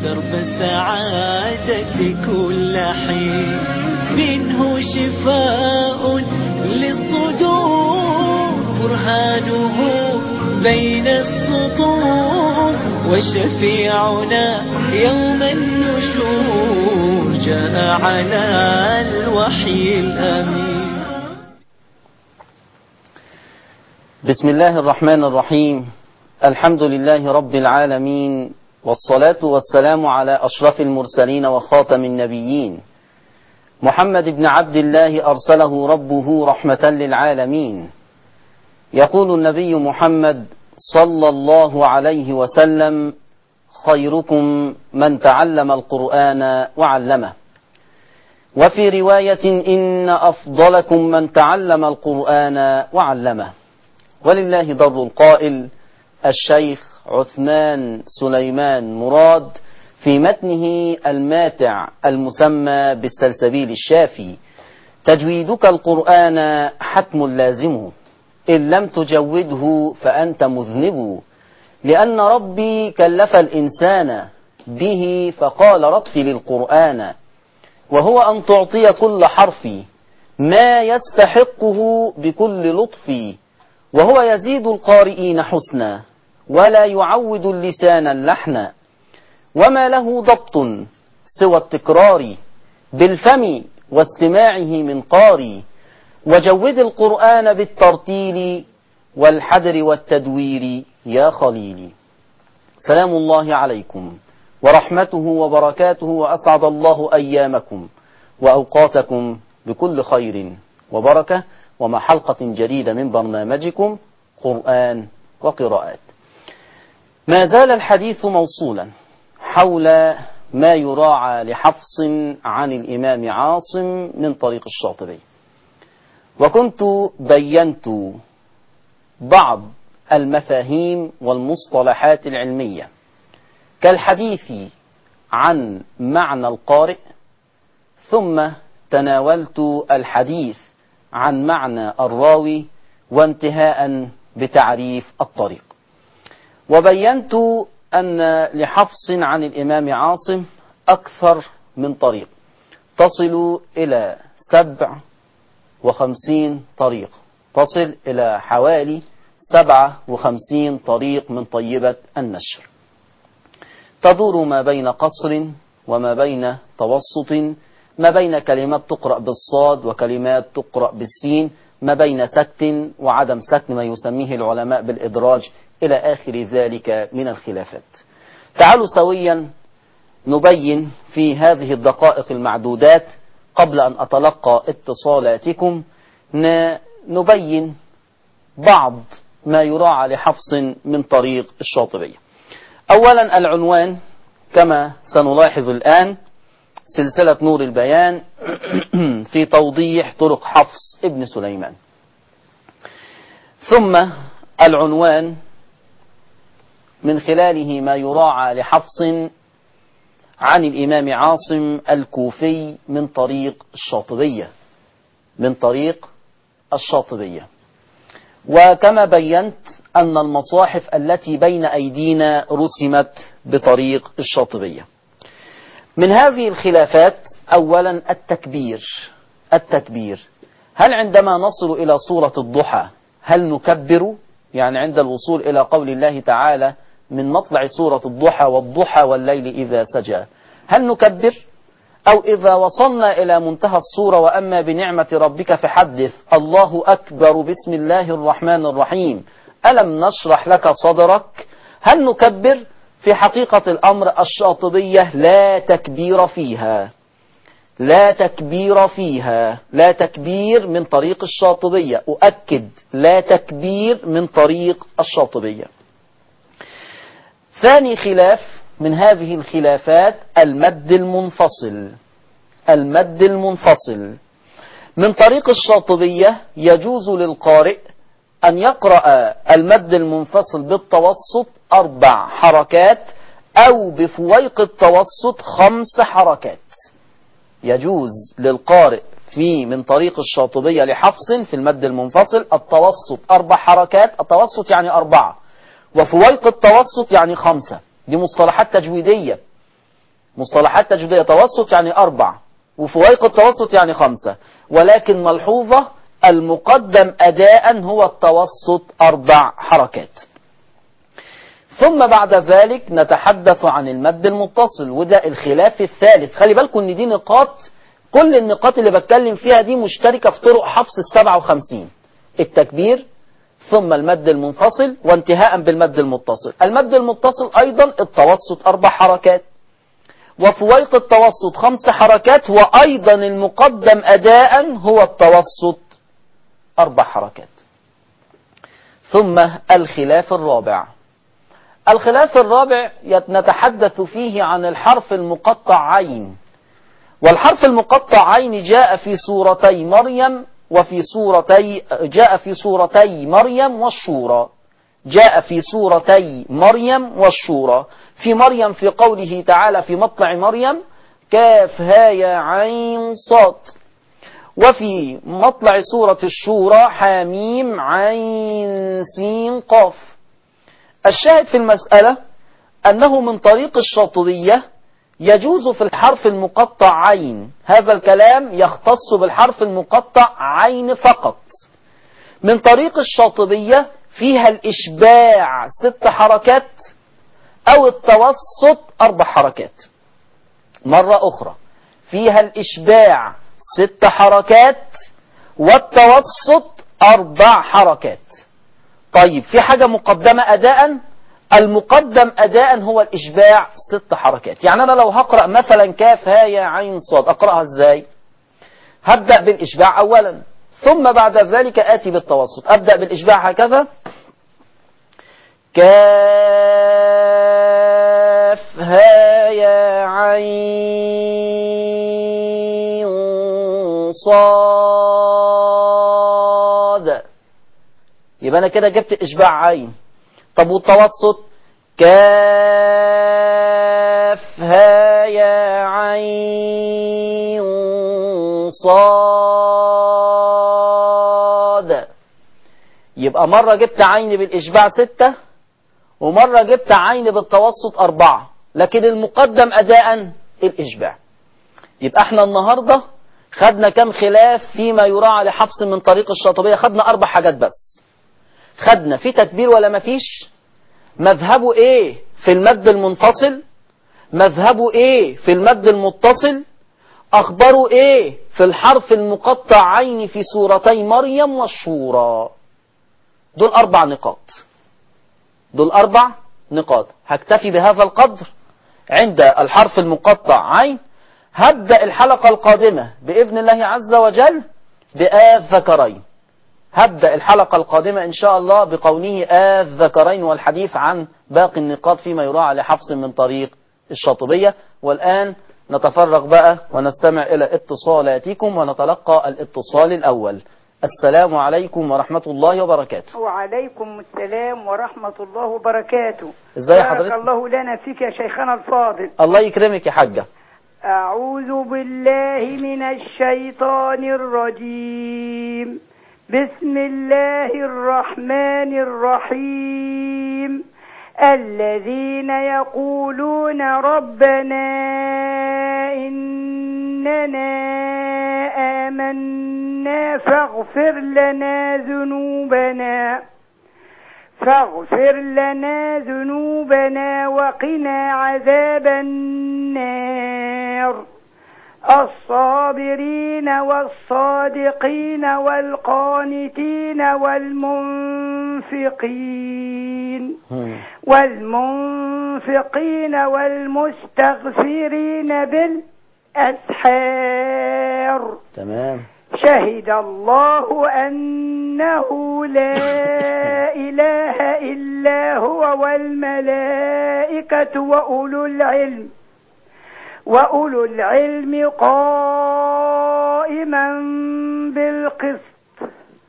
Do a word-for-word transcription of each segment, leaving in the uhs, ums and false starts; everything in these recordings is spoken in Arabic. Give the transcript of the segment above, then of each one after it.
درب السعادة كل حين، منه شفاء للصدور، برهانه بين السطور، وشفيعنا يوم النشور جاء على الوحي الأمين. بسم الله الرحمن الرحيم. الحمد لله رب العالمين، والصلاة والسلام على أشرف المرسلين وخاتم النبيين، محمد بن عبد الله أرسله ربه رحمة للعالمين. يقول النبي محمد صلى الله عليه وسلم: خيركم من تعلم القرآن وعلمه. وفي رواية: إن أفضلكم من تعلم القرآن وعلمه. ولله در القائل الشيخ عثمان سليمان مراد في متنه الماتع المسمى بالسلسبيل الشافي: تجويدك القرآن حتم لازمه، إن لم تجوده فأنت مذنب، لأن ربي كلف الإنسان به فقال رتل القرآن، وهو أن تعطي كل حرف ما يستحقه بكل لطف، وهو يزيد القارئين حسنا ولا يعود اللسان اللحنا، وما له ضبط سوى التكرار بالفم واستماعه من قاري، وجود القرآن بالترتيل والحدر والتدوير يا خليلي. سلام الله عليكم ورحمته وبركاته، وأسعد الله أيامكم وأوقاتكم بكل خير وبركة، ومع حلقة جديدة من برنامجكم قرآن وقراءات. ما زال الحديث موصولا حول ما يراعى لحفص عن الإمام عاصم من طريق الشاطبي، وكنت بينت بعض المفاهيم والمصطلحات العلمية كالحديث عن معنى القارئ، ثم تناولت الحديث عن معنى الراوي، وانتهاء بتعريف الطريق. وبينت أن لحفص عن الإمام عاصم أكثر من طريق، تصل إلى سبع وخمسين طريق، تصل إلى حوالي سبعة وخمسين طريق من طيبة النشر، تدور ما بين قصر وما بين توسط، ما بين كلمات تقرأ بالصاد وكلمات تقرأ بالسين، ما بين سكت وعدم سكت، ما يسميه العلماء بالإدراج، إلى آخر ذلك من الخلافات. تعالوا سويا نبين في هذه الدقائق المعدودات قبل أن أتلقى اتصالاتكم، نبين بعض ما يراعى لحفص من طريق الشاطبية. أولا العنوان كما سنلاحظ الآن: سلسلة نور البيان في توضيح طرق حفص ابن سليمان. ثم العنوان من خلاله ما يراعى لحفص عن الإمام عاصم الكوفي من طريق الشاطبية، من طريق الشاطبية. وكما بينت أن المصاحف التي بين أيدينا رسمت بطريق الشاطبية. من هذه الخلافات أولا التكبير. التكبير هل عندما نصل إلى سورة الضحى هل نكبر؟ يعني عند الوصول إلى قول الله تعالى من مطلع سورة الضحى: والضحى والليل إذا سجى، هل نكبر؟ أو إذا وصلنا إلى منتهى السورة: وأما بنعمة ربك فحدث، الله أكبر، بسم الله الرحمن الرحيم، ألم نشرح لك صدرك، هل نكبر؟ في حقيقة الأمر الشاطبية لا تكبير فيها، لا تكبير فيها، لا تكبير من طريق الشاطبية، أؤكد لا تكبير من طريق الشاطبية. ثاني خلاف من هذه الخلافات المد المنفصل. المد المنفصل من طريق الشاطبية يجوز للقارئ أن يقرأ المد المنفصل بالتوسط أربع حركات، أو بفويق التوسط خمس حركات. يجوز للقارئ في من طريق الشاطبية لحفص في المد المنفصل التوسط أربع حركات، التوسط يعني أربعة، وفويق التوسط يعني خمسة. دي مصطلحات تجويدية، مصطلحات تجويدية، توسط يعني أربع، وفوائق التوسط يعني خمسة، ولكن ملحوظة المقدم أداء هو التوسط أربع حركات. ثم بعد ذلك نتحدث عن المد المتصل، وده الخلاف الثالث. خلي بالكم ان دي نقاط، كل النقاط اللي بتكلم فيها دي مشتركة في طرق حفص السبعة وخمسين: التكبير ثم المد المنفصل وانتهاء بالمد المتصل. المد المتصل أيضا التوسط أربع حركات، وفويق التوسط خمس حركات، وأيضا المقدم أداء هو التوسط أربع حركات. ثم الخلاف الرابع. الخلاف الرابع نتحدث فيه عن الحرف المقطع عين. والحرف المقطع عين جاء في سورتي مريم وفي سورتي جاء في سورتي مريم والشورى. جاء في سورتي مريم والشورى. في مريم في قوله تعالى في مطلع مريم كاف ها يا عين صاد، وفي مطلع سورة الشورى حاميم عين سين قاف. الشاهد في المسألة أنه من طريق الشاطبية يجوز في الحرف المقطع عين، هذا الكلام يختص بالحرف المقطع عين فقط. من طريق الشاطبية فيها الإشباع ست حركات أو التوسط أربع حركات. مرة أخرى، فيها الإشباع ست حركات والتوسط أربع حركات. طيب في حاجة مقدمة أداء؟ المقدم أداء هو الإشباع ست حركات. يعني أنا لو هقرأ مثلا كاف ها يا عين صاد، أقرأها إزاي؟ هبدأ بالإشباع أولا، ثم بعد ذلك آتي بالتوسط. أبدأ بالإشباع هكذا: كاف ها يا عين صاد، يبقى أنا كده جبت إشباع عين. طب والتوسط؟ كاف ها يا عين صاد، يبقى مرة جبت عين بالإشباع ستة، ومرة جبت عين بالتوسط أربعة، لكن المقدم أداء الإشباع. يبقى احنا النهاردة خدنا كم خلاف فيما يراعى لحفص من طريق الشاطبية؟ خدنا أربع حاجات بس. خدنا في تكبير ولا مفيش، مذهبه ايه في المد المنفصل، مذهبه ايه في المد المتصل، اخباره ايه في الحرف المقطع عين في سورتي مريم والشورى. دول اربع نقاط، دول اربع نقاط. هكتفي بهذا القدر عند الحرف المقطع عين. هبدأ الحلقة القادمة بإذن الله عز وجل بآذكرين. هبدأ الحلقة القادمة إن شاء الله بقوله آذكرين، والحديث عن باقي النقاط فيما يراعى لحفص من طريق الشاطبية. والآن نتفرغ بقى ونستمع إلى اتصالاتكم ونتلقى الاتصال الأول. السلام عليكم ورحمة الله وبركاته. وعليكم السلام ورحمة الله وبركاته. ازاي حضرتك؟ بارك الله لنا فيك يا شيخنا الفاضل. الله يكرمك يا حاجة. أعوذ بالله من الشيطان الرجيم. بسم الله الرحمن الرحيم. الذين يقولون ربنا إننا آمنا فاغفر لنا ذنوبنا فاغفر لنا ذنوبنا وقنا عذاب النار. الصابرين والصادقين والقانتين والمنفقين والمنفقين والمستغفرين بالأسحار. تمام. شهد الله أنه لا إله إلا هو والملائكة وأولو العلم وأولو العلم قائما بالقسط.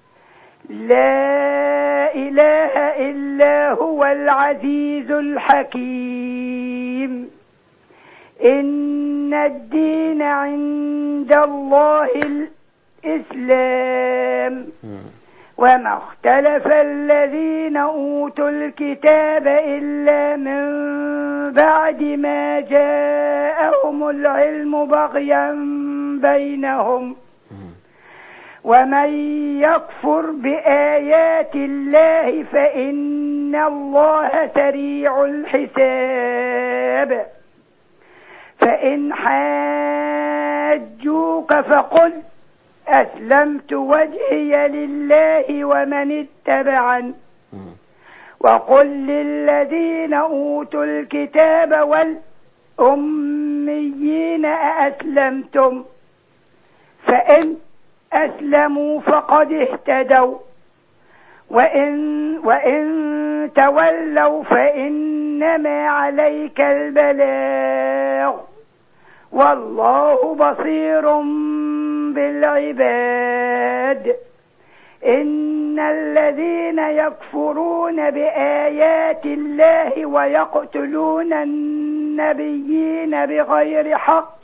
لا إله إلا هو العزيز الحكيم. إن الدين عند الله الإسلام. وما اختلف الذين أوتوا الكتاب إلا من بعد ما جاءهم العلم بغيا بينهم ومن يكفر بآيات الله فإن الله سريع الحساب فإن حاجوك فقل أسلمت وجهي لله ومن اتبعني وقل للذين أوتوا الكتاب والأميين أأسلمتم فإن أسلموا فقد اهتدوا وإن, وإن تولوا فإنما عليك البلاغ والله بصير بالعباد إن الذين يكفرون بآيات الله ويقتلون النبيين بغير حق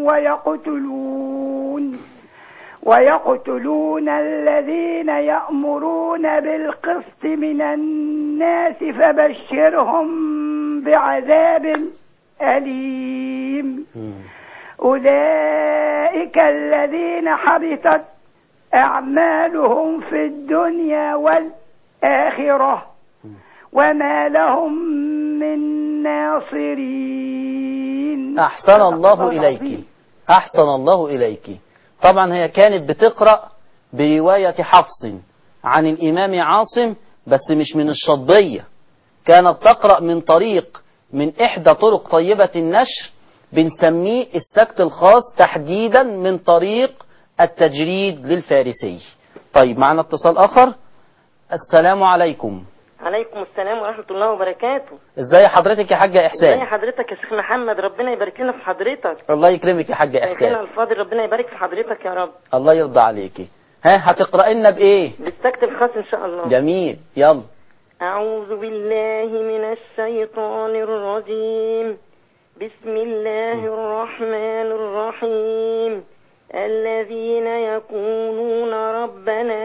ويقتلون ويقتلون الذين يأمرون بالقسط من الناس فبشرهم بعذاب أليم أولئك الذين حبطت أعمالهم في الدنيا والآخرة وما لهم من ناصرين. أحسن الله إليك أحسن الله إليك. طبعا هي كانت بتقرأ برواية حفص عن الإمام عاصم بس مش من الشطبية، كانت تقرأ من طريق من إحدى طرق طيبة النشر بنسميه السكت الخاص تحديدا من طريق التجريد للفارسي. طيب معنا اتصال آخر. السلام عليكم. عليكم السلام ورحمة الله وبركاته. ازاي حضرتك يا حاجة إحسان؟ ازاي حضرتك يا شيخ محمد؟ ربنا يبارك لنا في حضرتك. الله يكرمك يا حاجة إحسان. شيخنا الفاضل ربنا يبارك في حضرتك يا رب. الله يرضى عليكي. ها هتقرأ لنا بإيه؟ بالسكت الخاص إن شاء الله. جميل يلا. أعوذ بالله من الشيطان الرجيم. بسم الله الرحمن الرحيم. الذين يقولون ربنا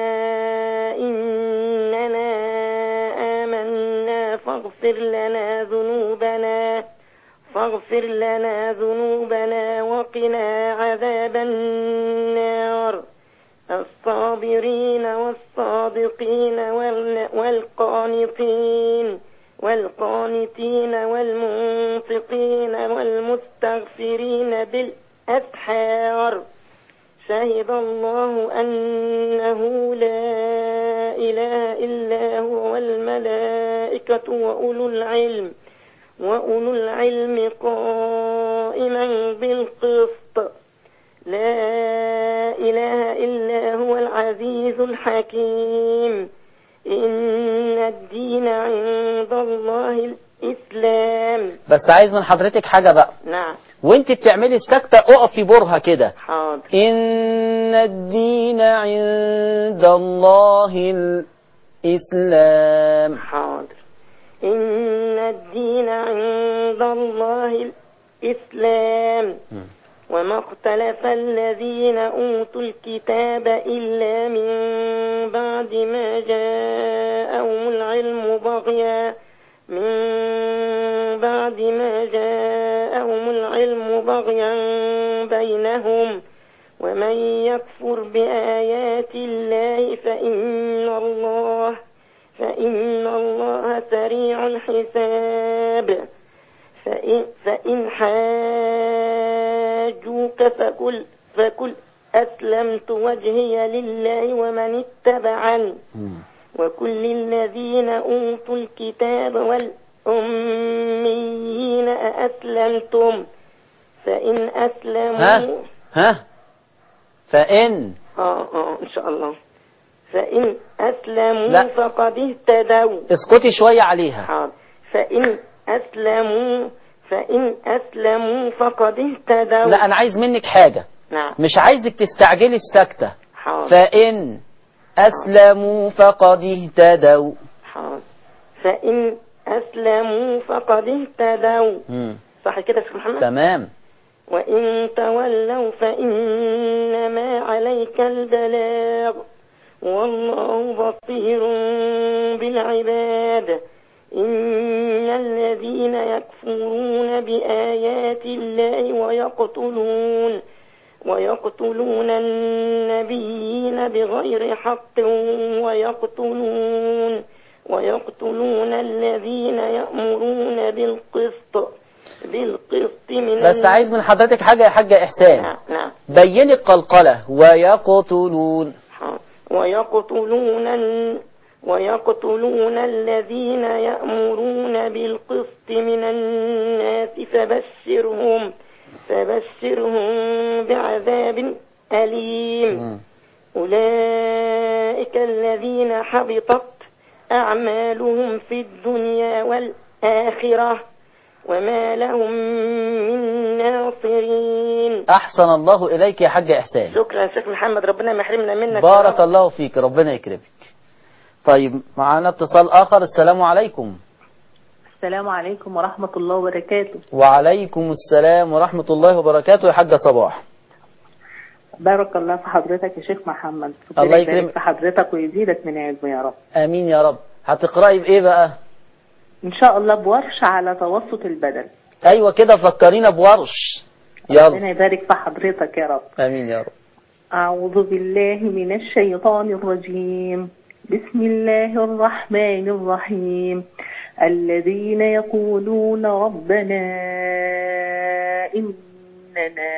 إننا آمنا فاغفر لنا ذنوبنا فاغفر لنا ذنوبنا وقنا عذاب النار الصابرين والصادقين والقانتين والقانتين والمنفقين والمستغفرين بالأسحار شهد الله أنه لا إله إلا هو والملائكة وأولو العلم وأولو العلم قائما بالقسط لا إله إلا هو العزيز الحكيم إن الدين عند الله الإسلام. بس عايز من حضرتك حاجة بقى. نعم. وانت بتعملي السكتة اقفي برها كده. حاضر. إن الدين عند الله الإسلام. حاضر. إن الدين عند الله الإسلام م. وما اختلف الذين أوتوا الكتاب إلا من بعد ما جاءهم العلم بغيا من بعد ما جاءهم العلم بغيا بينهم ومن يكفر بآيات الله فإن الله فإن الله سريع الحساب فإن, فإن حاجوك فقل فقل أسلمت وجهي لله ومن اتبعني وكل الذين أوتوا الكتاب والأميين أأسلمتم فإن أسلموا ها ها فإن آه آه إن شاء الله فإن أسلموا لا. فقد اهتدوا. اسكتي شوية عليها. حاضر. فإن أسلموا فإن أسلموا فقد اهتدوا. لا أنا عايز منك حاجة. نعم. مش عايزك تستعجلي السكتة. حاضر. فإن أسلموا فقد اهتدوا. حاضر. فإن أسلموا فقد اهتدوا. مم. صح كده يا شيخ محمد؟ تمام. وإن تولوا فإنما عليك البلاغ والله بصير بالعباد إن الذين يكفرون يكفرون بآيات الله ويقتلون ويقتلون النبيين بغير حق ويقتلون ويقتلون الذين يأمرون بالقسط بالقسط من بس عايز من حضرتك حاجة يا حاجة إحسان. نعم نعم. بين القلقلة. ويقتلون ويقتلون ويقتلون الذين يأمرون بالقسط من الناس فبشرهم فبشرهم بعذاب أليم. م. أولئك الذين حبطت أعمالهم في الدنيا والآخرة وما لهم من ناصرين. أحسن الله إليك يا حاج إحسان. شكرا شيخ محمد، ربنا ما يحرمنا منك. بارك الله فيك، ربنا يكرمك. طيب معنا اتصال آخر. السلام عليكم. السلام عليكم ورحمة الله وبركاته. وعليكم السلام ورحمة الله وبركاته يا حاجة صباح. بارك الله في حضرتك يا شيخ محمد. الله يكرمك في حضرتك ويزيدك من علم يا رب. آمين يا رب. هتقرأي بإيه بقى؟ إن شاء الله بورش على توسط البدن. أيوة كده، فكرينا بورش. يلا. ربنا يبارك في حضرتك يا رب. آمين يا رب. أعوذ بالله من الشيطان الرجيم. بسم الله الرحمن الرحيم. الذين يقولون ربنا إننا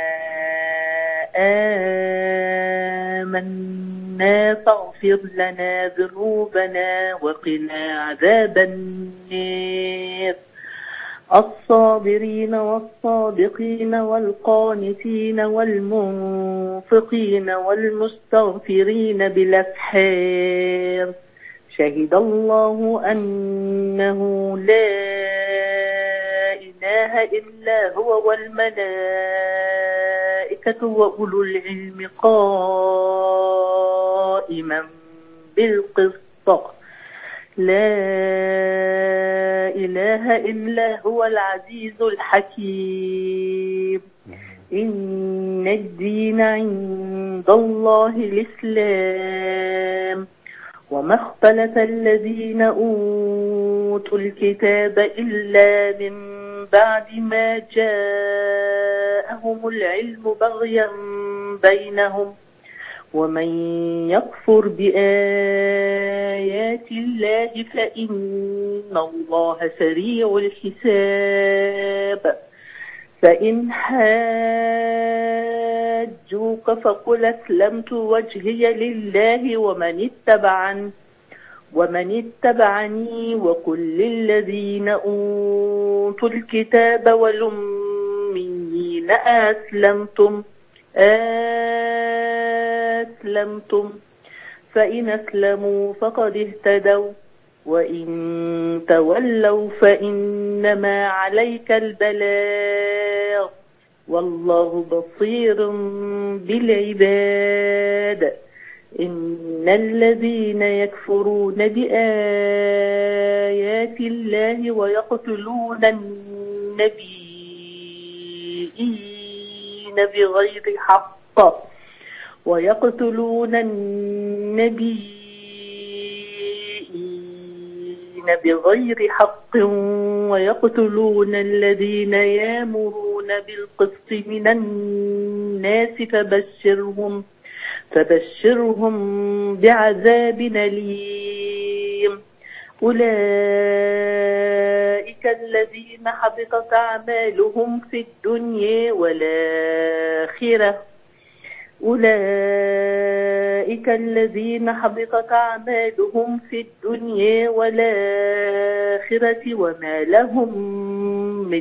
آمنا فاغفر لنا ذنوبنا وقنا عذاب النار. الصابرين والصادقين والقانتين والمنفقين والمستغفرين بالأسحار. شهد الله أنه لا إله إلا هو والملائكة وأولو العلم قائما بالقسط. لا إله إلا هو العزيز الحكيم. إن الدين عند الله الإسلام. وما اختلف الذين أوتوا الكتاب إلا من بعد ما جاءهم العلم بغيا بينهم. ومن يكفر بآيات الله فإن الله سريع الحساب. فإن حاجوك فقل أسلمت وجهي لله ومن اتبعني ومن اتبعني وقل للذين أوتوا الكتاب والأميين أسلمتم أسلمتم فإن أسلموا فقد اهتدوا وإن تولوا فإنما عليك البلاغ والله بصير بالعباد. إن الذين يكفرون بآيات الله ويقتلون النبيين بغير حق ويقتلون النبيين بغير حق ويقتلون الذين يأمرون بالقسط من الناس فبشرهم فبشرهم بعذاب أليم. أولئك الذين حبطت أعمالهم في الدنيا والآخرة أولئك الذين حبطت أعمالهم في الدنيا والآخرة وما لهم من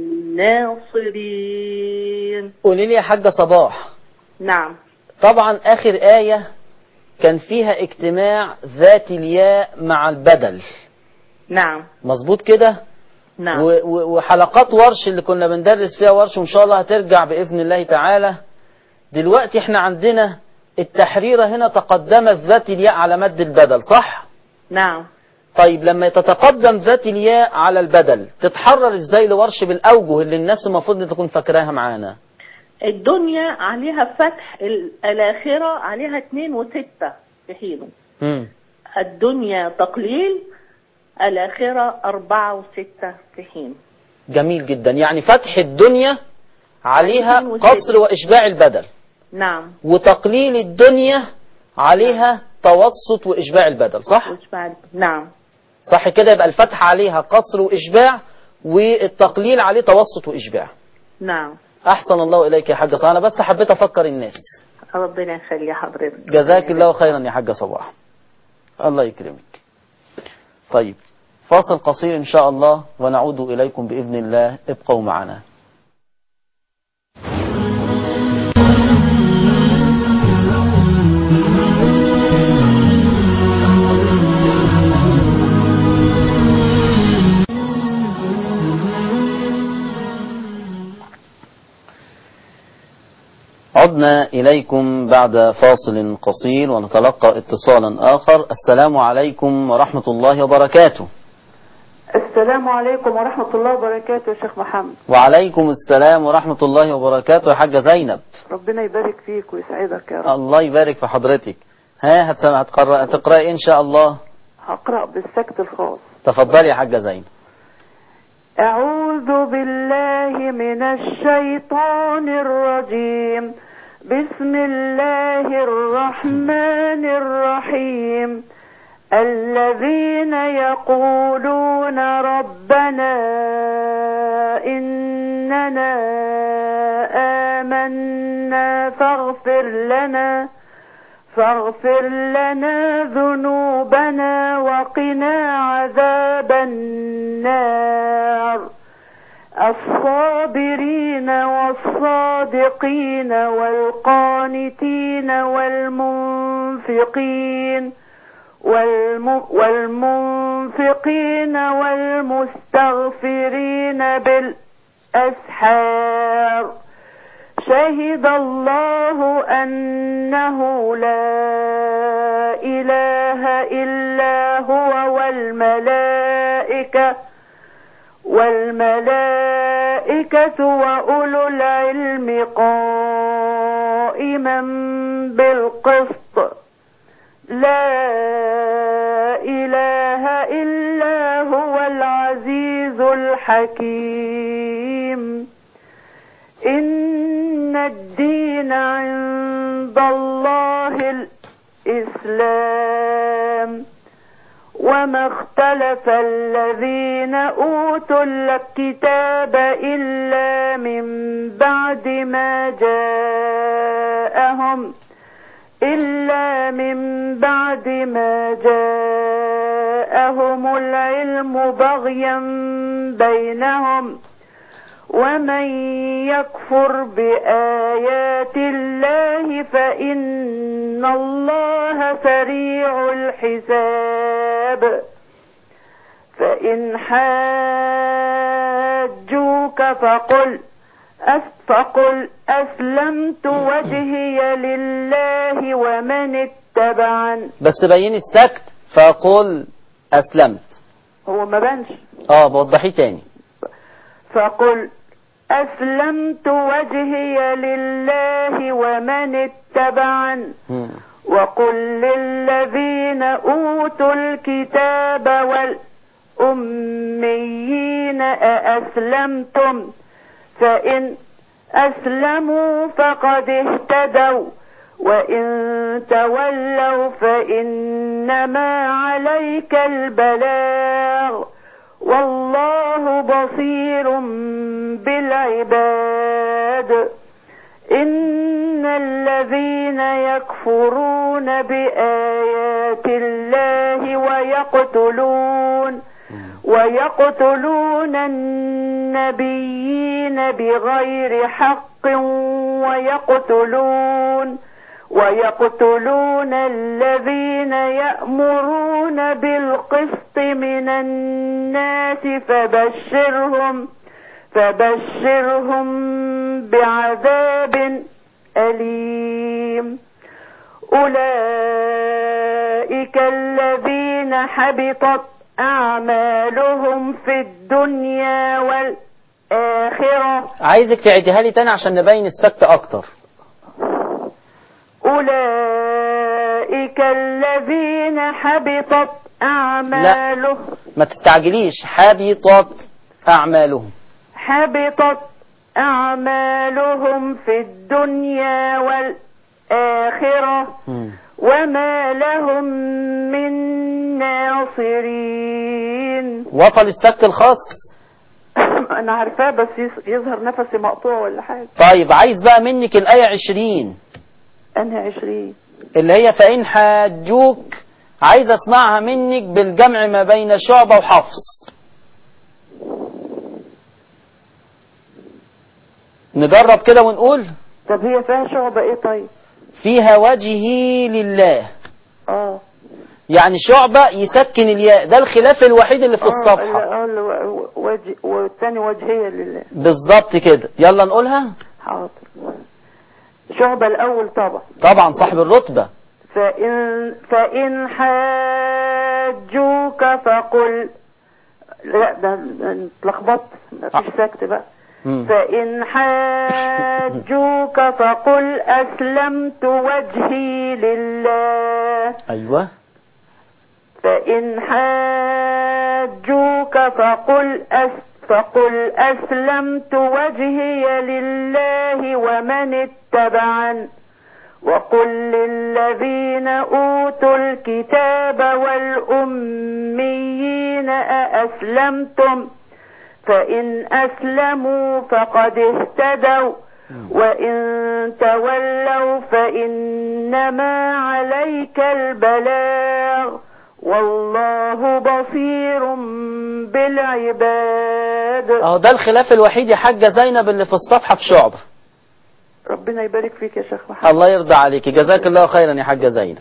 ناصرين. قولي لي يا حاجة صباح. نعم. طبعا آخر آية كان فيها اجتماع ذات الياء مع البدل. نعم. مظبوط كده؟ نعم. وحلقات ورش اللي كنا بندرس فيها ورش وإن شاء الله هترجع بإذن الله تعالى. دلوقتي احنا عندنا التحريرة هنا تقدمت ذات الياء على مد البدل، صح؟ نعم. طيب لما يتقدم ذات الياء على البدل تتحرر ازاي لورش بالأوجه اللي الناس المفروض تكون فاكراها معانا؟ الدنيا عليها فتح، الآخرة عليها اتنين وستة في حينه. مم. الدنيا تقليل، الآخرة أربعة وستة في حين. جميل جدا. يعني فتح الدنيا عليها اثنين وستة. قصر وإشباع البدل، نعم. وتقليل الدنيا عليها توسط وإشباع البدل، صح؟ وإشباع. نعم. صح كده. يبقى الفتح عليها قصر وإشباع، والتقليل عليه توسط وإشباع. نعم. أحسن الله إليك يا حاجة صباح. أنا بس حبيت أفكر الناس. ربنا يخلي حضرتك. جزاك الله خيرا يا حاجة صباح. الله يكرمك. طيب فاصل قصير إن شاء الله ونعود إليكم بإذن الله. ابقوا معنا. عدنا إليكم بعد فاصل قصير ونتلقى اتصالا آخر. السلام عليكم ورحمة الله وبركاته. السلام عليكم ورحمة الله وبركاته يا شيخ محمد. وعليكم السلام ورحمة الله وبركاته يا حاجة زينب. ربنا يبارك فيك ويسعدك يا رب. الله يبارك في حضرتك. ها هتقرأ هتقرأ إن شاء الله؟ هقرأ بالسكت الخاص. تفضلي يا حاجة زينب. أعوذ بالله من الشيطان الرجيم. بسم الله الرحمن الرحيم. الذين يقولون ربنا إننا آمنا فاغفر لنا فاغفر لنا ذنوبنا وقنا عذاب النار. الصابرين والصادقين والقانتين والمنفقين والم والمنفقين والمستغفرين بالأسحار. شهد الله أنه لا إله إلا هو والملائكة والملائكة وأولو العلم قائما بالقسط. لا إله إلا هو العزيز الحكيم. إن الدين عند الله الإسلام وما اختلف الذين أوتوا الكتاب إلا من بعد ما جاءهم إلا من بعد ما جاءهم العلم بغيا بينهم. ومن يكفر بآيات الله فإن الله سريع الحساب. فإن حاجوك فقل فقل أسلمت وجهي لله ومن اتبعن. بس بين السكت. فقل أسلمت. هو ما بانش. اه بوضحيه تاني. فقل أسلمت وجهي لله ومن اتبعن. وقل للذين أوتوا الكتاب والأميين أأسلمتم فإن أسلموا فقد اهتدوا وإن تولوا فإنما عليك البلاغ والله بصير بالعباد. إن الذين يكفرون بآيات الله ويقتلون ويقتلون النبيين بغير حق ويقتلون ويقتلون الذين يأمرون بالقسط من الناس فبشرهم فبشرهم بعذاب أليم. أولئك الذين حبطت أعمالهم في الدنيا والآخرة. عايزك تعيدها لي تاني عشان نبين السكت أكتر. أولئك الذين حبطت أعمالهم. لا ما تستعجليش. حبطت أعمالهم. حبطت أعمالهم في الدنيا والآخرة وما لهم من ناصرين. وصل السكت الخاص؟ أنا عارفاه بس يظهر نفسي مقطوع ولا حاجة. طيب عايز بقى منك الآية عشرين. أنهي عشرين؟ اللي هي فإن حاجوك، عايز أسمعها منك بالجمع ما بين شعبة وحفص. نجرب كده ونقول. طب هي فيها شعبة إيه طيب؟ فيها وجهي لله. آه يعني شعبة يسكن الياء، ده الخلاف الوحيد اللي في الصفحة. اه وجه والثاني وجهية لله. بالظبط كده. يلا نقولها. حاضر. شعبة الأول طبعا. طبعا صاحب الرتبة. فإن فإن حاجوك فقل، لا ده اتلخبطت مفيش سكت بقى. مم. فإن حاجوك فقل أسلمت وجهي لله. أيوة. فإن حاجوك فقل أس فقل أسلمت وجهي لله ومن اتبعن وقل للذين أوتوا الكتاب والأميين أأسلمتم فإن أسلموا فقد اهتدوا وإن تولوا فإنما عليك البلاغ والله بصير بالعباد. اهو ده الخلاف الوحيد يا حاجة زينب اللي في الصفحة في شعبة. ربنا يبارك فيك يا شيخ محمد. الله يرضى عليك، جزاك الله خيرا يا حاجة زينب.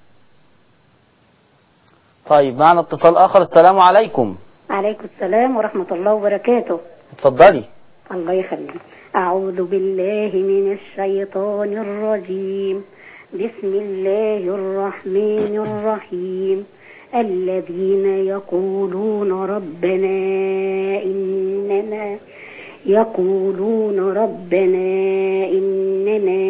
طيب معنا اتصال آخر. السلام عليكم. عليكم السلام ورحمة الله وبركاته. اتفضلي. الله يخليك. أعوذ بالله من الشيطان الرجيم. بسم الله الرحمن الرحيم. الذين يقولون ربنا إننا يقولون ربنا إننا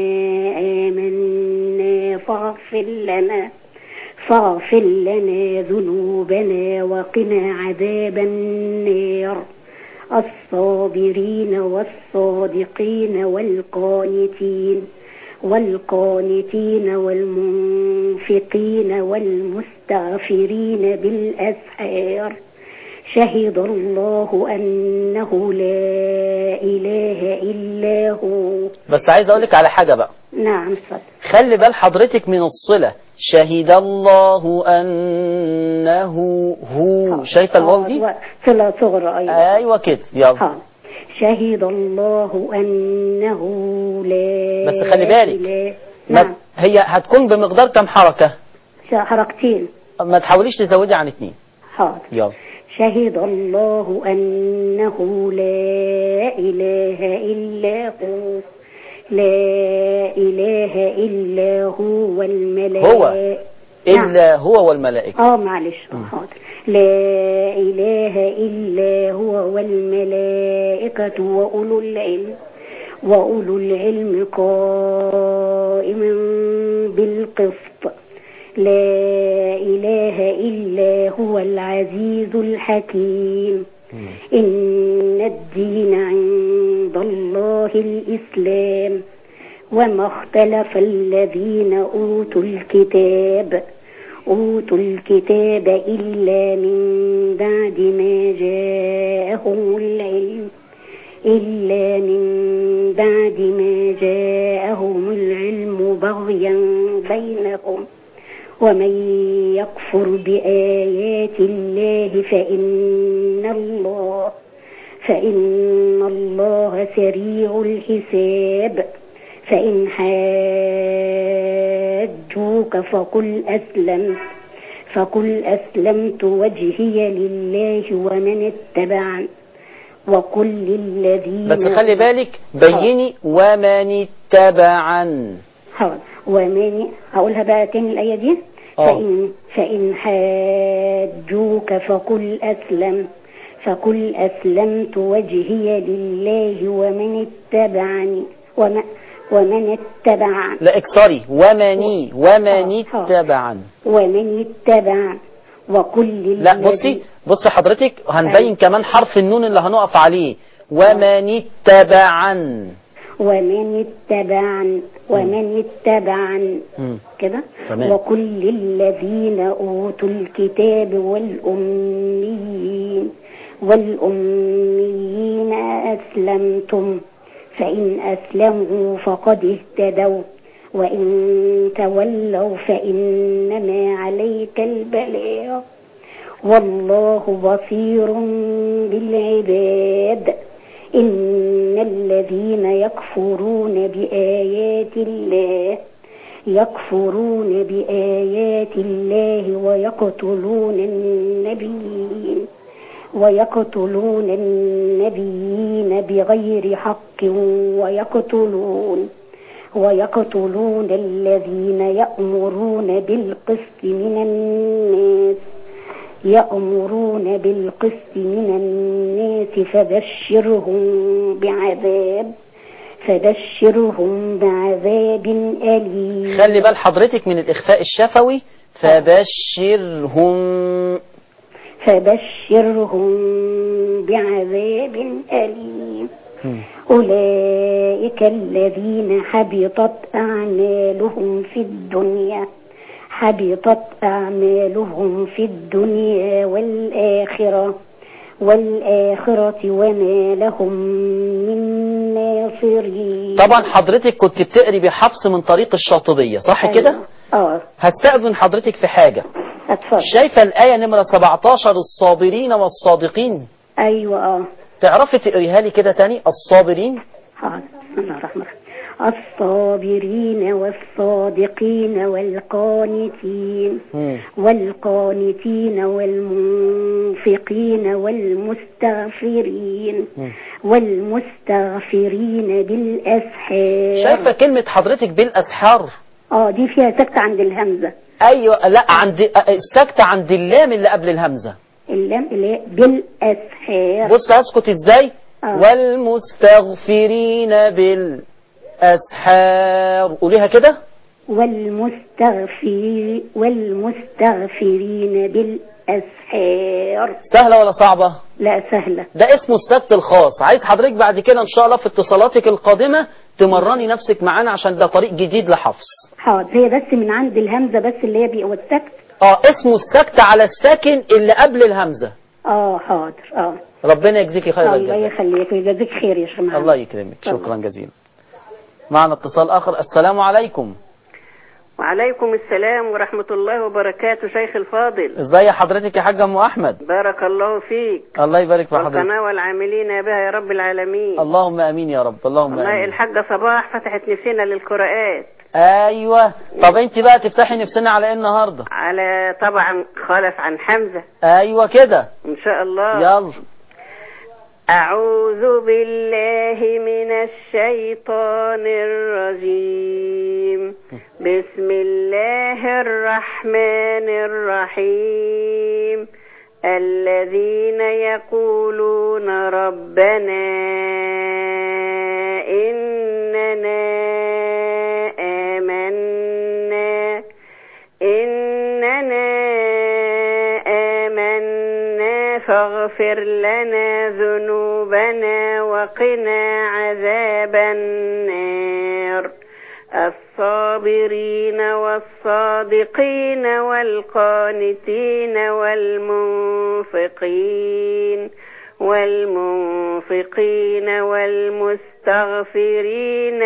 آمنا فاغفر لنا فاغفر لنا ذنوبنا وقنا عذاب النار. الصابرين والصادقين والقانتين والقانتين والمنفقين والمستغفرين بالأسحار. شهد الله أنه لا إله إلا هو. بس عايز أقولك على حاجة بقى. نعم اتفضل. خلي بال حضرتك من الصلة. شهد الله أنه هو. شايفة الواو دي؟ صلة صغرى. أيوة أيوة كده. يلا. شهد الله أنه لا. بس خلي بالك. نعم. هي هتكون بمقدار كم حركة؟ حركتين. ما تحاوليش تزودي عن اتنين. حاضر. يلا. شهد الله أنه لا إله إلا هو لا إله إلا هو والملائكة. هو إلا نعم. هو والملائكة. اه معلش. حاضر. لا إله إلا هو والملائكة وأولو العلم وأولو العلم قائما بالقسط. لا إله إلا هو العزيز الحكيم. إن الدين عند الله الإسلام وما اختلف الذين أوتوا الكتاب أوتوا الكتاب إلا من بعد ما جاءهم العلم إلا من بعد ما جاءهم العلم بغيا بينهم ومن يكفر بآيات الله فإن الله فإن الله سريع الحساب. فإن حاجوك فقل أسلمت فقل أسلمت وجهي لله ومن اتبعني وقل للذين. بس خلي بالك بيني ومن اتبعن. حاضر. ومن هقولها بقى تاني الآية دي. فإن فإن حاجوك فقل أسلم فقل أسلمت وجهي لله ومن اتبعني ومن ومن اتبعن. لا اكسري ومني ومن اتبعن ومن اتبعن وقل للذين. لا بصي بصي حضرتك هنبين كمان حرف النون اللي هنقف عليه. ومن اتبعن ومن اتبعن ومن اتبعن مم. كده. تمام. وكل الذين أوتوا الكتاب والأميين والأميين أسلمتم فإن أسلموا فقد اهتدوا وإن تولوا فإنما عليك البلاغ والله بصير بالعباد. إن الذين يكفرون بآيات الله يكفرون بآيات الله ويقتلون النبيين ويقتلون النبيين بغير حق ويقتلون ويقتلون الذين يأمرون بالقسط من الناس يأمرون بالقسط من الناس فبشرهم بعذاب فبشرهم بعذاب أليم. خلي بال حضرتك من الإخفاء الشفوي. فبشرهم فبشرهم بعذاب أليم. أولئك الذين حبطت أعمالهم في الدنيا حبطت أعمالهم في الدنيا والآخرة والآخرة وما لهم من ناصرين. طبعا حضرتك كنت بتقري بحفص من طريق الشاطبية صح أيوة. كده؟ اه هستأذن حضرتك في حاجة. اتفضل. شايفة الآية نمرة سبعتاشر الصابرين والصادقين؟ ايوه اه تعرفي تقريها لي كده تاني؟ الصابرين. حاضر. بسم الله الرحمن الرحيم. الصابرين والصادقين والقانتين مم. والقانتين والمنفقين والمستغفرين مم. والمستغفرين بالأسحار. شايفة كلمة حضرتك بالأسحار؟ اه دي فيها سكتة عند الهمزة. ايوه لا عند السكتة عند اللام اللي قبل الهمزة. اللام اللي هي بالأسحار. بص هسكت ازاي؟ آه. والمستغفرين بالأسحار. قوليها كده. والمستغفر والمستغفرين بالأسحار. سهلة ولا صعبة؟ لا سهلة. ده اسمه السكت الخاص. عايز حضرتك بعد كده ان شاء الله في اتصالاتك القادمة تمرني نفسك معانا عشان ده طريق جديد لحفظ. حاضر. هي بس من عند الهمزة بس اللي هي بيبقى السكت. اه اسمه السكت على الساكن اللي قبل الهمزة. اه حاضر. اه ربنا يجزيكي خير الله الجزاء. يخليك ويجزيك خير يا شيخ محمد. الله يكرمك. شكرا جزيلا. معنا اتصال اخر. السلام عليكم. وعليكم السلام ورحمة الله وبركاته. شيخ الفاضل ازاي حضرتك يا حاج ام احمد؟ بارك الله فيك. الله يبارك في حضرتك. والقناة والعاملين بها يا رب العالمين. اللهم امين يا رب. اللهم والله امين. الحاجة صباح فتحت نفسنا للقراءات. ايوه. طب انت بقى تفتحي نفسنا على ايه النهارده؟ على طبعا خلف عن حمزة. ايوه كده ان شاء الله. يلا. أعوذ بالله من الشيطان الرجيم. بسم الله الرحمن الرحيم. الذين يقولون ربنا إننا آمنا إننا آمنا فاغفر لنا ذنوبنا وقنا عذاب النار. الصابرين والصادقين والقانتين والمنفقين والمنفقين والمستغفرين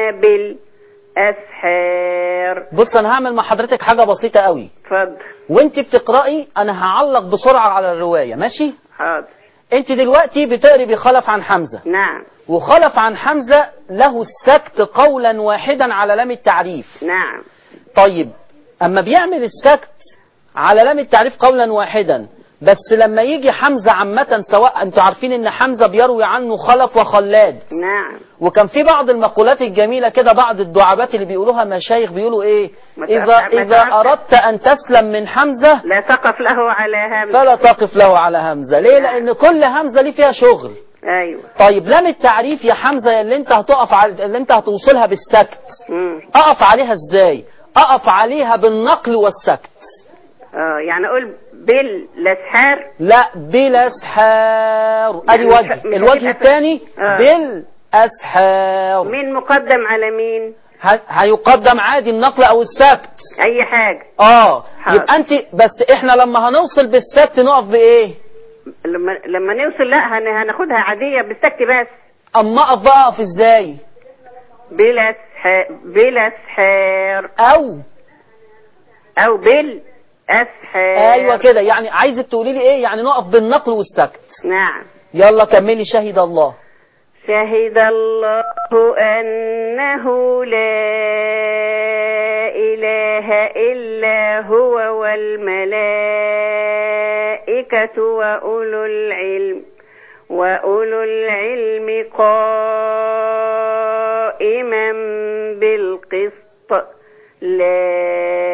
بالأسحار. بص انا هعمل مع حضرتك حاجه بسيطه قوي. اتفضل. وانت بتقراي انا هعلق بسرعه على الروايه ماشي؟ حاضر. انت دلوقتي بتقري بخلف عن حمزه. نعم. وخلف عن حمزه له السكت قولا واحدا على لام التعريف. نعم. طيب اما بيعمل السكت على لام التعريف قولا واحدا بس لما يجي حمزه عامه سواء انتوا عارفين ان حمزه بيروي عنه خلف وخلاد. نعم. وكان في بعض المقولات الجميله كده بعض الدعابات اللي بيقولوها مشايخ بيقولوا ايه؟ اذا اذا اردت ان تسلم من حمزه لا تقف له على همزه. فلا تقف له على همزه. ليه؟ لان كل همزه ليه فيها شغل. ايوه. طيب لام التعريف يا حمزه اللي انت هتقف على اللي انت هتوصلها بالسكت. مم. اقف عليها ازاي؟ اقف عليها بالنقل والسكت. اه يعني اقول بالاسحار؟ لا، بالاسحار. ادي يعني وجه. مش- مش الوجه هتبقى- الثاني آه. بالاسحار. مين مقدم على مين؟ ه- هيقدم عادي النقل او السكت. اي حاجة. اه حاضر. يبقى انت بس، احنا لما هنوصل بالسكت نقف بايه؟ لما لما نوصل لا هن... هناخدها عادية بالسكت بس. اما اقف بقى اقف ازاي؟ بالاسحار بالاسحار او او بالاسحار. ايوه كده، يعني عايزك تقولي لي ايه يعني نقف بالنقل والسكت. نعم. يلا كملي. شهد الله. شهد الله أنه لا إله إلا هو والملائكة وأولو العلم وأولو العلم قائما بالقسط لا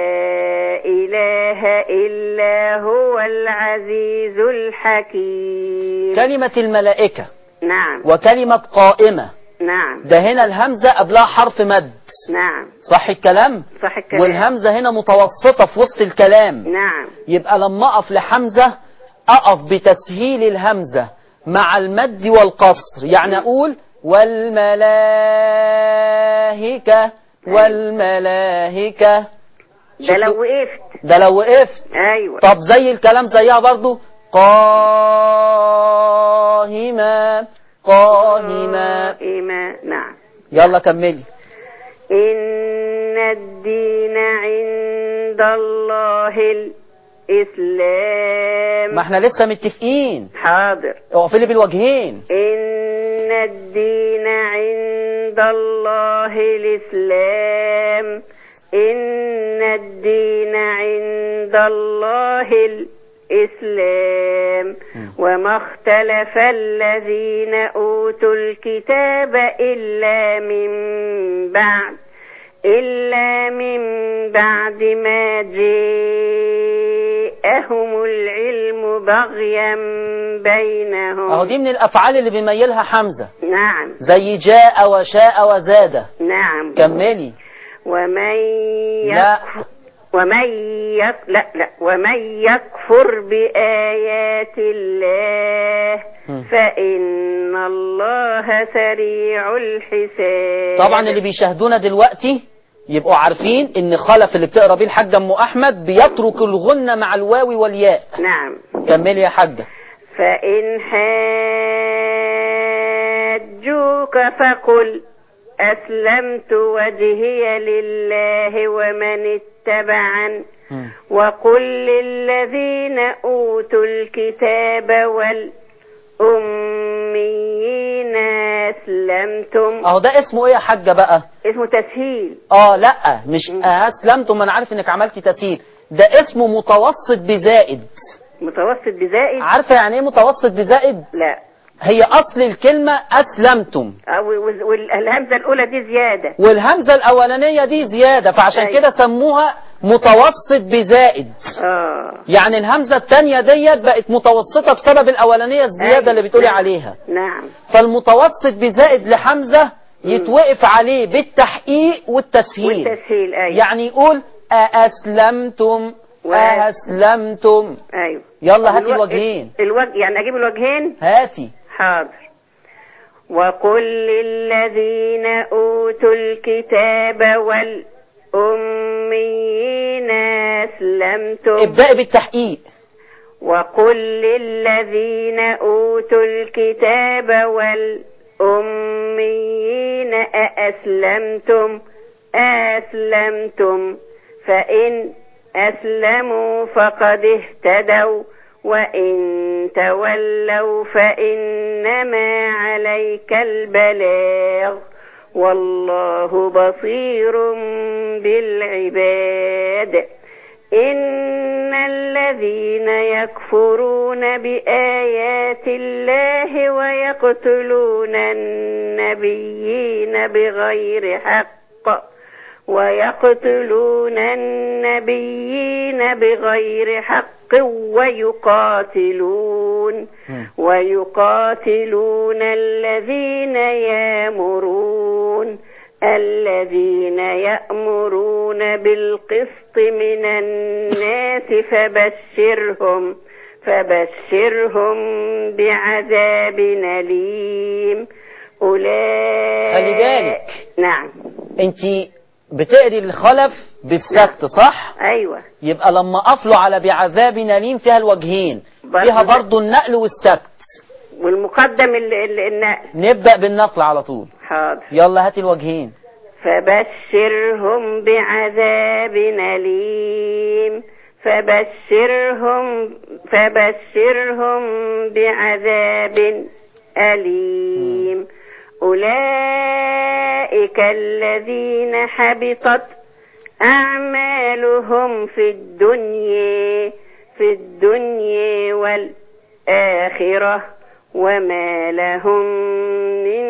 إله إلا هو العزيز الحكيم. كلمة الملائكة نعم. وكلمة قائمة، نعم. ده هنا الهمزة قبلها حرف مد. نعم. صح الكلام؟ صح الكلام. والهمزة هنا متوسطة في وسط الكلام. نعم. يبقى لما أقف لحمزة أقف بتسهيل الهمزة مع المد والقصر، يعني أقول والملائكة والملائكة. ده لو وقفت. ده لو وقفت. ايوه. طب زي الكلام زيها برضو قائما قائما. قائما. نعم. يلا كملي. إن الدين عند الله الإسلام. ما احنا لسه متفقين. حاضر. اقفي لي بالوجهين. إن الدين عند الله الإسلام. إن الدين عند الله الإسلام وما اختلف الذين أوتوا الكتاب إلا من بعد إلا من بعد ما جاءهم العلم بغيا بينهم. اهو دي من الافعال اللي بيميلها حمزة. نعم. زي جاء وشاء وزاد. نعم. كملي. ومن لا يكفر ومن يك... لا لا ومن يكفر بآيات الله م. فإن الله سريع الحساب. طبعا اللي بيشاهدونا دلوقتي يبقوا عارفين ان خلف اللي بتقرا بيه الحاجة ام احمد بيترك الغنة مع الواو والياء. نعم. كملي يا حاجة. فإن حاجوك فقل أسلمت وجهي لله ومن اتبعن وقل للذين أوتوا الكتاب والأميين أسلمتم. اهو ده اسمه ايه يا حاجة بقى؟ اسمه تسهيل. اه لا مش اسلمتم، انا عارف انك عملتي تسهيل، ده اسمه متوسط بزائد. متوسط بزائد. عارفة يعني ايه متوسط بزائد؟ لا. هي اصل الكلمة اسلمتم، والهمزة الاولى دي زيادة والهمزة الاولانية دي زيادة، فعشان أيوة. كده سموها متوسط بزائد. اه يعني الهمزة التانية ديت بقت متوسطة بسبب الاولانية الزيادة أيوة. اللي بتقولي نعم. عليها. نعم. فالمتوسط بزائد لحمزة يتوقف عليه بالتحقيق والتسهيل. والتسهيل. أيوة. يعني يقول أسلمتم أسلمتم. ايوه. يلا هاتي الو... الوجهين. الوجه يعني اجيب الوجهين. هاتي. حاضر. وقل للذين أوتوا الكتاب والأميين أسلمتم. ابدأي بالتحقيق. وقل للذين أوتوا الكتاب والأميين أأسلمتم أسلمتم فإن أسلموا فقد اهتدوا وإن تولوا فإنما عليك البلاغ والله بصير بالعباد. إن الذين يكفرون بآيات الله ويقتلون النبيين بغير حق ويقتلون النبيين بغير حق ويقاتلون ويقاتلون الذين يأمرون الذين يأمرون يأمرون بالقسط من الناس فبشرهم فبشرهم بعذاب أليم. أولئك خلي بالك. نعم. انت بتقري الخلف بالسكت صح؟ أيوة. يبقى لما قفلوا على بعذاب أليم فيها الوجهين، فيها برضو النقل والسكت. والمقدم النقل. نبدأ بالنقل على طول. حاضر. يلا هاتي الوجهين. فبشرهم بعذاب أليم فبشرهم فبشرهم بعذاب أليم. أولئك الذين حبطت أعمالهم في الدنيا في الدنيا والآخرة وما لهم من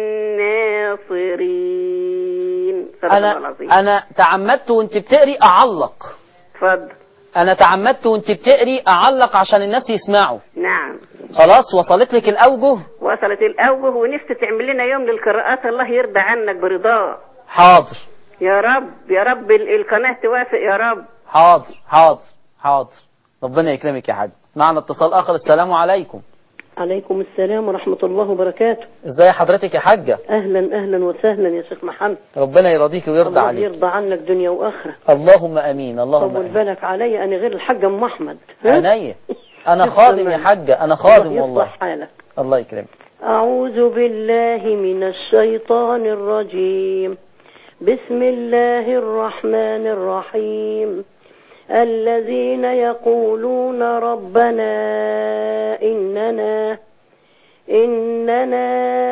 ناصرين. أنا أنا تعمدت وأنت بتقري أعلق. اتفضل. أنا تعمدت وأنت بتقري أعلق عشان الناس يسمعوا. نعم. خلاص وصلت لك الأوجه؟ وصلت الأوجه، ونفسي تعمل لنا يوم للقراءات الله يرضى عنك برضاه. حاضر. يا رب يا رب القناة توافق يا رب. حاضر حاضر حاضر. ربنا يكرمك يا حاج. معنا اتصال آخر. السلام عليكم. عليكم السلام ورحمة الله وبركاته. ازاي حضرتك يا حاجة؟ أهلا أهلا وسهلا يا شيخ محمد. ربنا يرضيك ويرضى عليك. الله يرضى عنك دنيا وآخرة. اللهم أمين. اللهم طول بالك علي، أنا غير الحاج أم أحمد. عينيا. أنا خادم يا حاجة، أنا خادم والله. حالك. الله يكرمك. أعوذ بالله من الشيطان الرجيم. بسم الله الرحمن الرحيم. الذين يقولون ربنا إننا إننا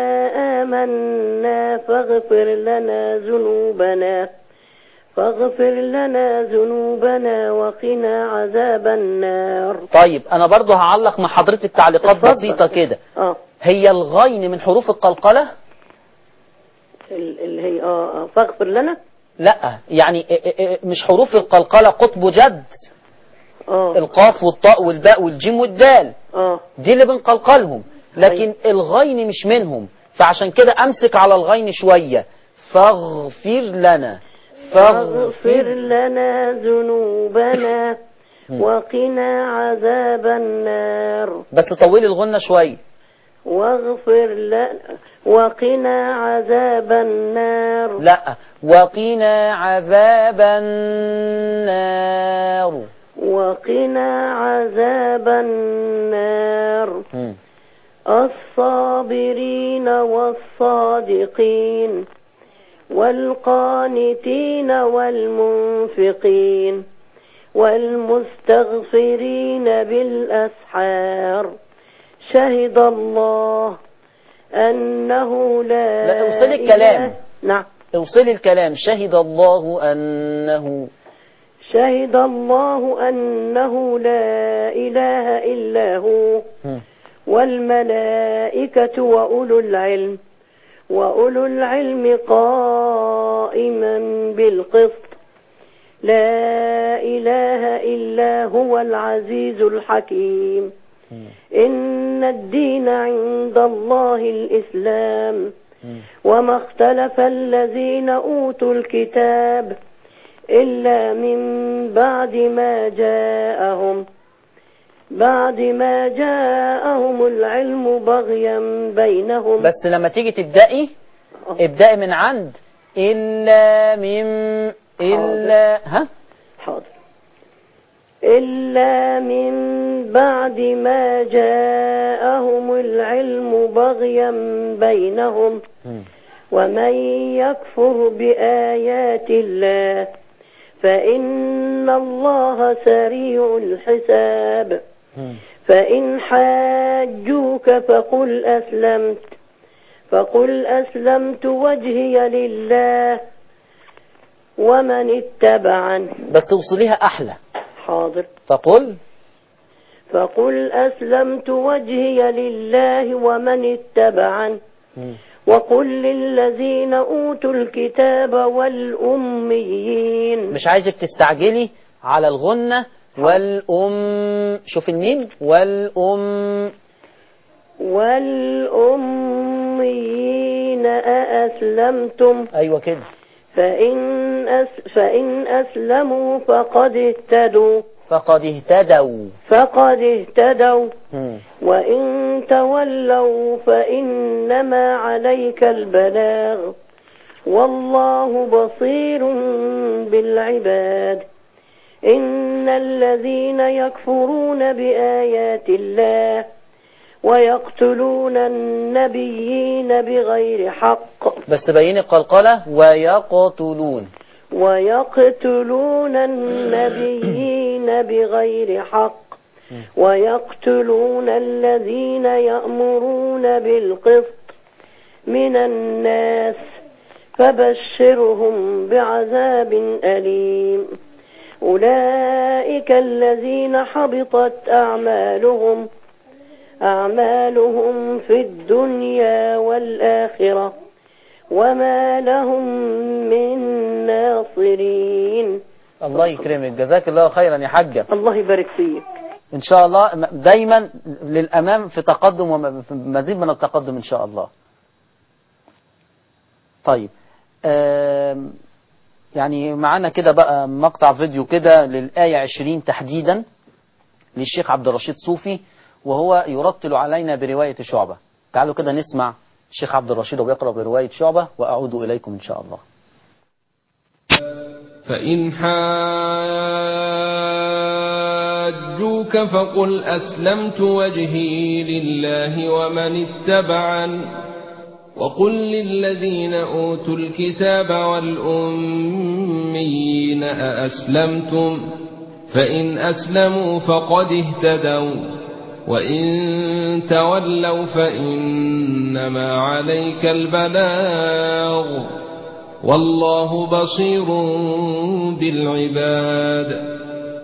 آمنا فاغفر لنا ذنوبنا فاغفر لنا ذنوبنا وقنا عذاب النار. طيب أنا برضو هعلق مع حضرتك تعليقات بسيطة كده. آه. هي الغين من حروف القلقلة؟ اللي هي آه فاغفر لنا؟ لا يعني مش حروف القلقلة قطب جد. آه. القاف والطاء والباء والجيم والدال. آه. دي اللي بنقلقلهم، لكن الغين مش منهم، فعشان كده أمسك على الغين شوية. فاغفر لنا فاغفر لنا ذنوبنا وقنا عذاب النار. بس طولي الغنة شوية. واغفر لنا وقنا عذاب النار. لا وقنا عذاب النار. وقنا عذاب النار. م. الصابرين والصادقين والقانتين والمنفقين والمستغفرين بالأسحار. شهد الله أنه لا لا اوصلي الكلام. نعم اوصلي الكلام. شهد الله أنه شهد الله أنه لا إله إلا هو م. والملائكة وأولو العلم وأولو العلم قائما بالقسط. لا إله إلا هو العزيز الحكيم. إن الدين عند الله الإسلام وما اختلف الذين أوتوا الكتاب إلا من بعد ما جاءهم بعد ما جاءهم العلم بغيا بينهم. بس لما تيجي تبدأي ابدأي من عند إلا من إلا ها حاضر. إلا من بعد ما جاءهم العلم بغيا بينهم ومن يكفر بآيات الله فإن الله سريع الحساب. فإن حاجوك فقل أسلمت فقل أسلمت وجهي لله ومن اتبعني. بس توصليها أحلى. حاضر. فقل فقل أسلمت وجهي لله ومن اتبعني وقل للذين أوتوا الكتاب والأميين. مش عايزك تستعجلي على الغنة. والأم شوف الميم. والأم والأميين أأسلمتم. أيوة كده. فإن, أس فإن أسلموا فقد اهتدوا فقد اهتدوا فقد اهتدوا مم. وإن تولوا فإنما عليك البلاغ والله بصير بالعباد. إن الذين يكفرون بآيات الله ويقتلون النبيين بغير حق بس بين القلقلة ويقتلون ويقتلون النبيين بغير حق ويقتلون الذين يأمرون بالقسط من الناس فبشرهم بعذاب أليم. أولئك الذين حبطت أعمالهم أعمالهم في الدنيا والآخرة وما لهم من ناصرين. الله يكرمك، جزاك الله خيرا يا حاجة. الله يبارك فيك. إن شاء الله دايما للأمام في تقدم ومزيد من التقدم إن شاء الله. طيب يعني معنا كده بقى مقطع فيديو كده للآية عشرين تحديدا للشيخ عبد الرشيد صوفي وهو يرتل علينا برواية شعبة. تعالوا كده نسمع الشيخ عبد الرشيد وبيقرأ برواية شعبة وأعود إليكم إن شاء الله. فإن حاجوك فقل أسلمت وجهي لله ومن اتبعن وقل للذين أوتوا الكتاب والأميين أأسلمتم فإن أسلموا فقد اهتدوا وإن تولوا فإنما عليك البلاغ والله بصير بالعباد.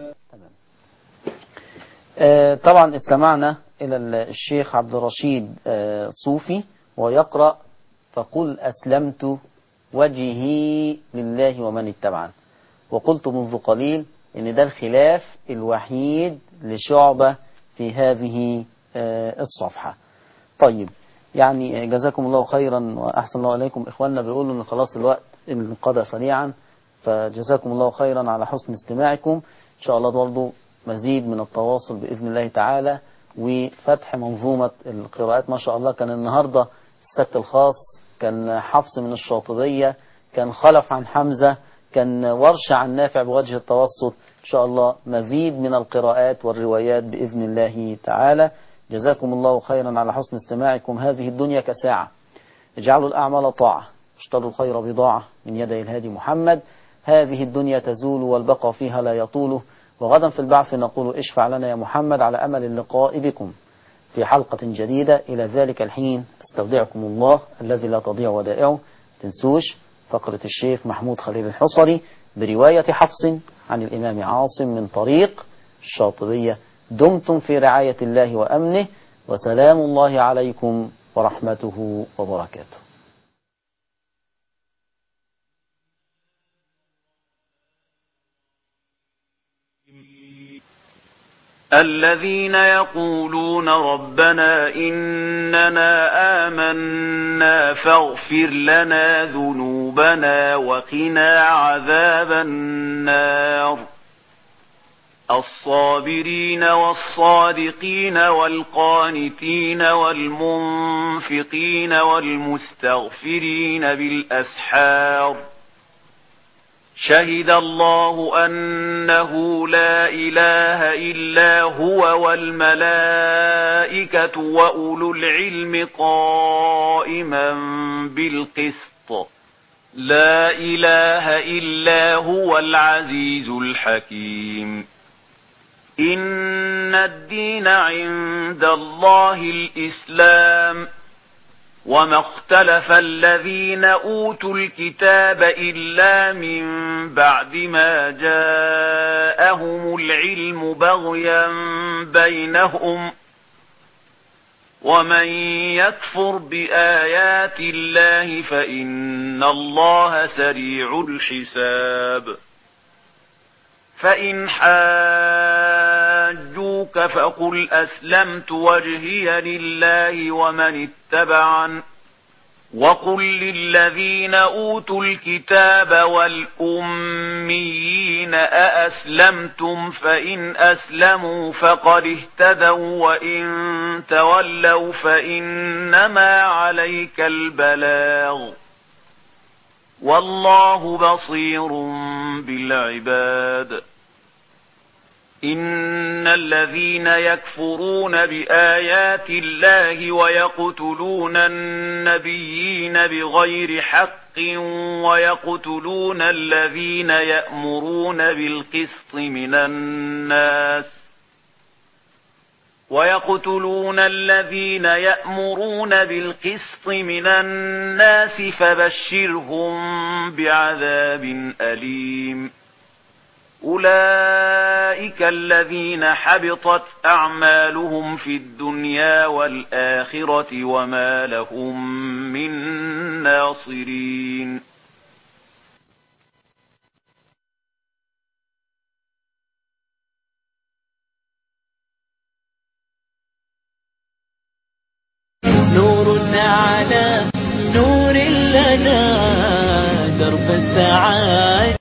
طبعا استمعنا إلى الشيخ عبد الرشيد صوفي ويقرأ فقل أسلمت وجهي لله ومن اتبعن. وقلت منذ قليل إن ده الخلاف الوحيد لشعبة في هذه الصفحة. طيب يعني جزاكم الله خيرا وأحسن الله إليكم. إخواننا بيقولوا إن خلاص الوقت انقضى سريعا، فجزاكم الله خيرا على حسن استماعكم. إن شاء الله برضو مزيد من التواصل بإذن الله تعالى وفتح منظومة القراءات. ما شاء الله كان النهاردة السبت الخاص، كان حفص من الشاطبية، كان خلف عن حمزة، كان ورش عن نافع بوجه التوسط. إن شاء الله مزيد من القراءات والروايات بإذن الله تعالى. جزاكم الله خيرا على حسن استماعكم. هذه الدنيا كساعة، اجعلوا الأعمال طاعة، اشتروا الخير بضاعة من يدي الهادي محمد. هذه الدنيا تزول والبقى فيها لا يطوله، وغدا في البعث نقول اشفع لنا يا محمد، على أمل اللقاء بكم في حلقة جديدة. إلى ذلك الحين استودعكم الله الذي لا تضيع ودائعه. تنسوش فقرة الشيخ محمود خليل الحصري برواية حفص عن الإمام عاصم من طريق الشاطبية. دمتم في رعاية الله وأمنه، وسلام الله عليكم ورحمته وبركاته. الذين يقولون ربنا إننا آمنا فاغفر لنا ذنوبنا وقنا عذاب النار. الصابرين والصادقين والقانتين والمنفقين والمستغفرين بالأسحار. شهد الله أنه لا إله إلا هو والملائكة وأولو العلم قائما بالقسط. لا إله إلا هو العزيز الحكيم. إن الدين عند الله الإسلام، وما اختلف الذين أوتوا الكتاب إلا من بعد ما جاءهم العلم بغيا بينهم. ومن يكفر بآيات الله فإن الله سريع الحساب. فإن حاجوك فقل أسلمت وجهي لله ومن اتبعن وقل للذين أوتوا الكتاب والأميين أأسلمتم فإن أسلموا فقد اهتدوا وإن تولوا فإنما عليك البلاغ والله بصير بالعباد. إن الذين يكفرون بآيات الله ويقتلون النبيين بغير حق ويقتلون الذين يأمرون بالقسط من الناس ويقتلون الذين يأمرون بالقسط من الناس فبشرهم بعذاب أليم. أولئك الذين حبطت أعمالهم في الدنيا والآخرة وما لهم من ناصرين. نور على نور لنا درب السعادة